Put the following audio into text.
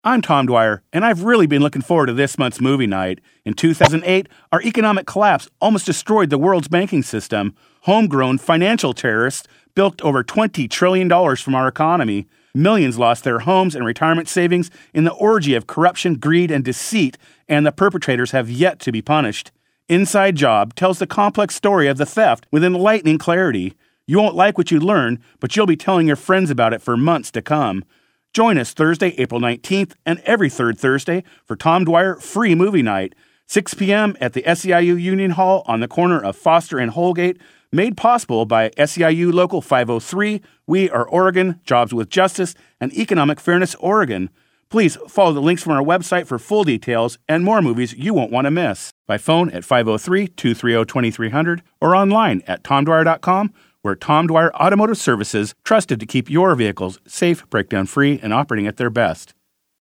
I'm Tom Dwyer, and I've really been looking forward to this month's movie night. In 2008, our economic collapse almost destroyed the world's banking system. Homegrown financial terrorists bilked over $20 trillion from our economy. Millions lost their homes and retirement savings in the orgy of corruption, greed, and deceit, and the perpetrators have yet to be punished. Inside Job tells the complex story of the theft with enlightening clarity. You won't like what you learn, but you'll be telling your friends about it for months to come. Join us Thursday, April 19th, and every third Thursday for Tom Dwyer Free Movie Night, 6 p.m. at the SEIU Union Hall on the corner of Foster and Holgate, made possible by SEIU Local 503, We Are Oregon, Jobs with Justice, and Economic Fairness Oregon. Please follow the links from our website for full details and more movies you won't want to miss. By phone at 503-230-2300 or online at tomdwyer.com, where Tom Dwyer Automotive Services, trusted to keep your vehicles safe, breakdown-free, and operating at their best.